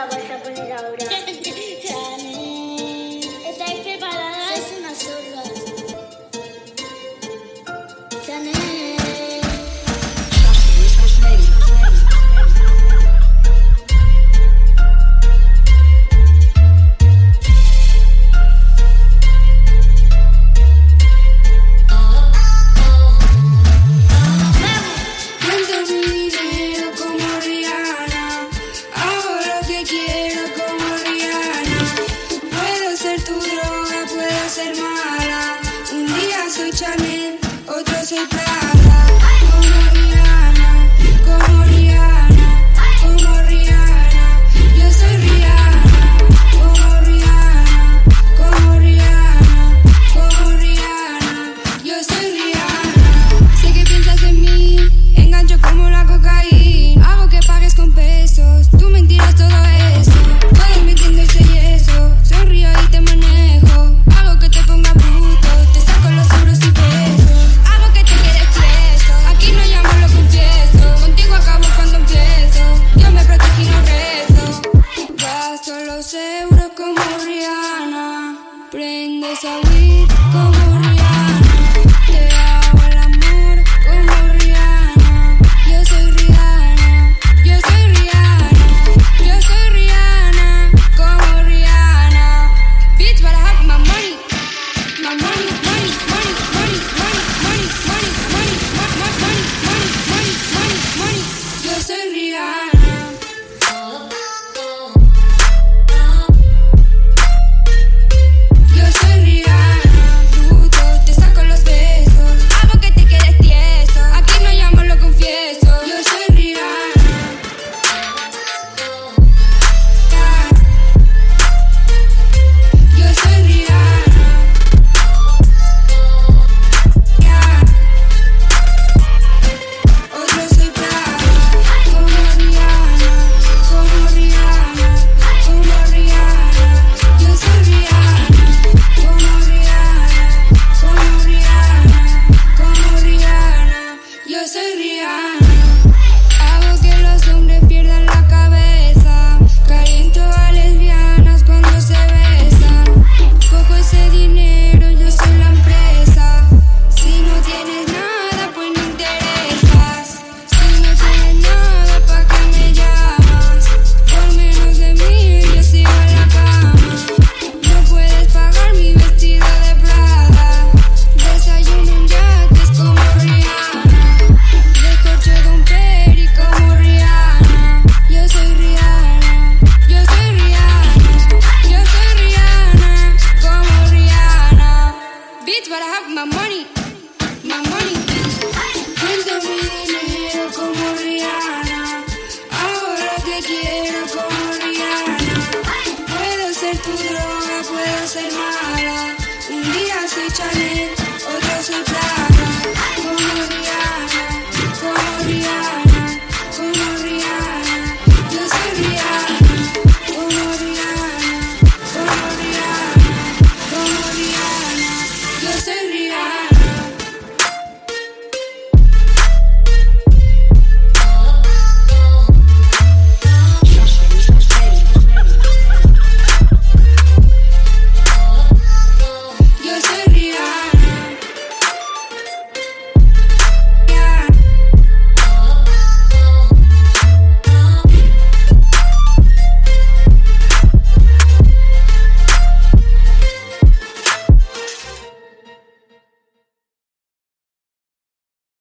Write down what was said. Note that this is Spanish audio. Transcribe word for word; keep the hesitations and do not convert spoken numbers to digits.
la vas a poner ahora? ¿Estáis preparadas? Es una zorra. Ser mala, un día soy Chanel, otro soy Prada. Como Rihanna, como Rihanna, como Rihanna, yo soy Rihanna. Como Rihanna, como Rihanna, como Rihanna, yo soy Rihanna. Sé que piensas en mí, engancho como la cocaína. Hago que pagues con pesos, tú mentiras todo eso. Todo mintiendo y soy eso, sonrío y te manejo. Que te ponga bruto, te saco los euros y pesos. Hago que te quedes tieso, aquí no llamo, lo confieso. Contigo acabo cuando empiezo, yo me protejo y no rezo. Gasto los euros como Rihanna, prende esa weed como Rihanna. Te hago el amor como Rihanna. Yo soy Rihanna, yo soy Rihanna, yo soy Rihanna, como Rihanna. Bitch, but I have my money. My money, money, money, money, money, money, money, money, money, money, money, money, money, money. Yo soy Rihanna. Yo soy Rihanna. Bruto, te saco los besos. Hago que te quedes tieso. Aquí no llamo, lo confieso. Yo soy Rihanna. Yo soy Rihanna. Yo soy Rihanna. Hago que los hombres pierdan la cabeza. Caliento a lesbianas cuando se besan. Cojo ese dinero, yo soy la empresa. Si no tienes nada, pues no interesas. Si no tienes nada, ¿pa' qué me llamas? Por menos de mil yo sigo en la cama. No puedes pagar mi vestido de Prada. Desayuno en yates como Rihanna. Descorcho Don Peri como Rihanna. Yo soy Rihanna, yo soy Rihanna, yo soy Rihanna, como Rihanna. Bitch, but I have my money, my money. Cuento mi dinero como Rihanna. Hago lo que quiero como Rihanna. Puedo ser tu droga, puedo ser mala. Un día soy Chanel, otro soy Prada.